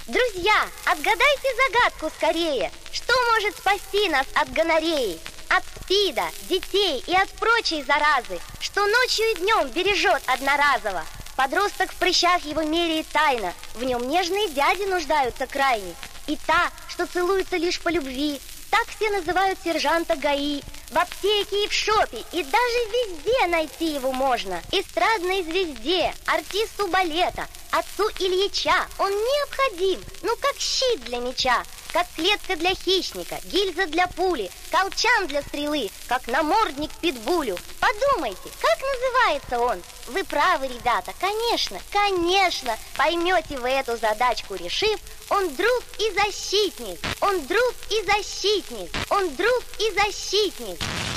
Друзья, отгадайте загадку скорее. Что может спасти нас от гонореи? От СПИДа, детей и от прочей заразы, что ночью и днем бережет одноразово. Подросток в прыщах его меряет тайно, в нем нежные дяди нуждаются крайне. И та, что целуется лишь по любви, так все называют сержанта ГАИ. В аптеке и в шопе, и даже везде найти его можно. Эстрадной звезде, артисту балета, отцу Ильича он необходим, ну как щит для меча, как клетка для хищника, гильза для пули, колчан для стрелы, как намордник питбулю. Подумайте, как называется он? Вы правы, ребята, конечно, поймете вы эту задачку, решив. Он друг и защитник, он друг и защитник, он друг и защитник.